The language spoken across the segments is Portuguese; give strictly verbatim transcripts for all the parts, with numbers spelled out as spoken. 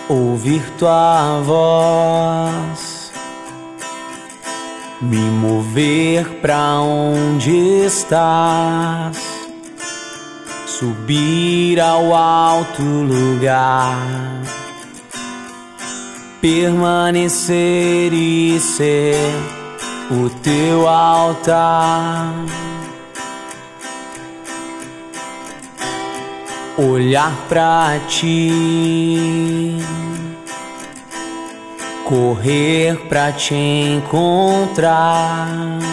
ouvir tua voz, me mover pra onde estás, subir ao alto lugar, permanecer e ser o teu altar. Olhar pra ti, correr pra te encontrar,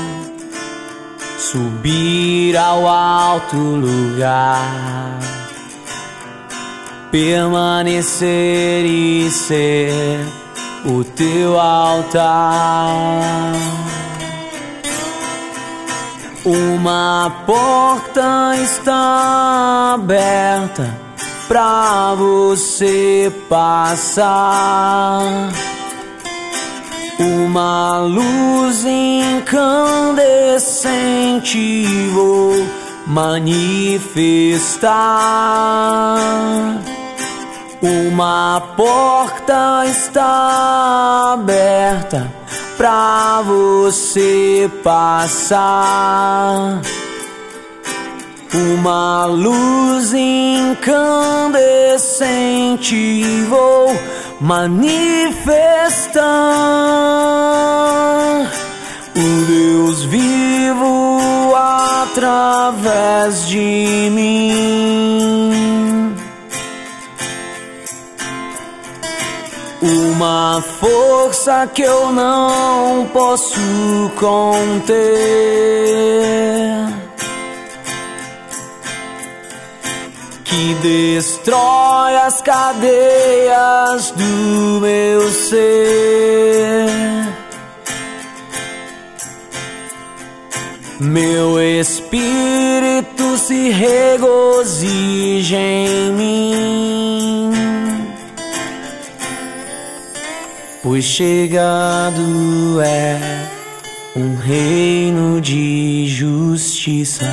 subir ao alto lugar, permanecer e ser o teu altar. Uma porta está aberta pra você passar, uma luz incandescente vou manifestar. Uma porta está aberta pra você passar, uma luz incandescente vou manifestar. O Deus vivo através de mim, uma força que eu não posso conter, que destrói as cadeias do meu ser. Meu espírito se regozija em mim, pois chegado é um reino de justiça.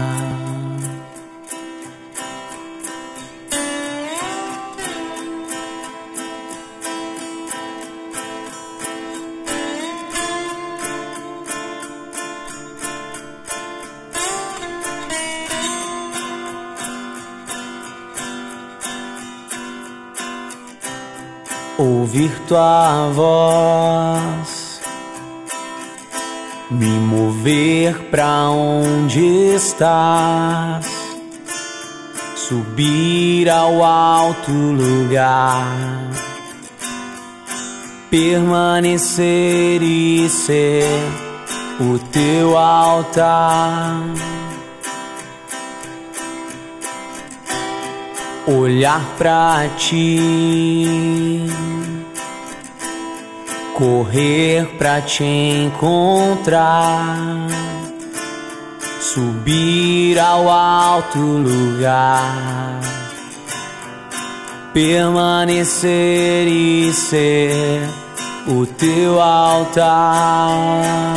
Ouvir tua voz, me mover pra onde estás, subir ao alto lugar, permanecer e ser o teu altar. Olhar pra ti, correr pra te encontrar, subir ao alto lugar, permanecer e ser o teu altar.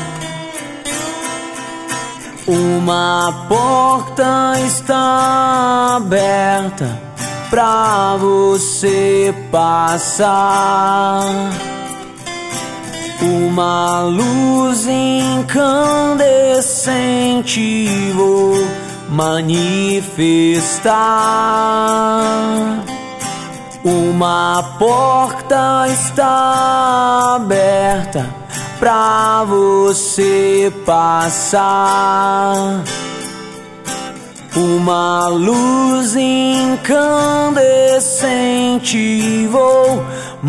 Uma porta está aberta pra você passar, uma luz incandescente vou manifestar. Uma porta está aberta pra você passar, uma luz incandescente vou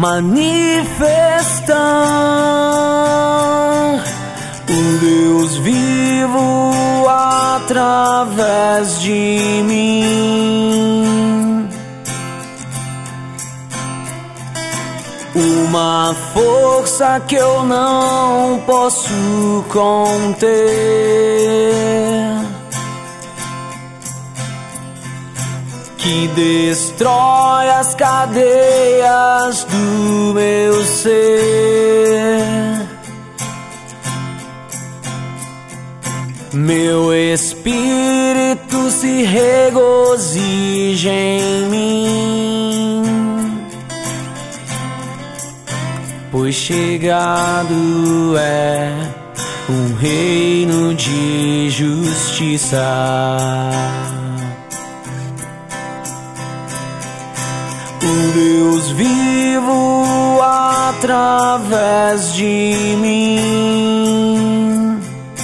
manifestar. O Deus vivo através de mim, uma força que eu não posso conter, que destrói as cadeias do meu ser. Meu espírito se regozija em mim, pois chegado é um reino de justiça. O Deus vivo através de mim,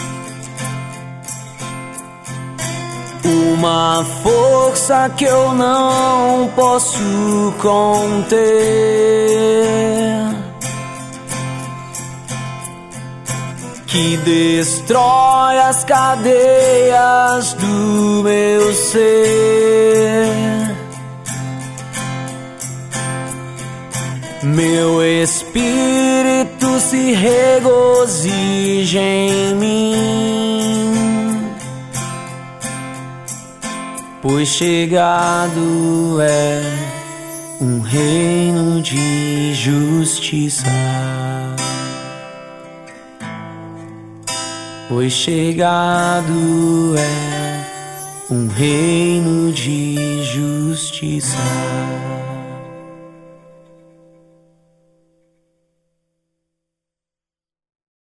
uma força que eu não posso conter, que destrói as cadeias do meu ser. Meu espírito se regozija em mim, pois chegado é um reino de justiça. Pois chegado é um reino de justiça.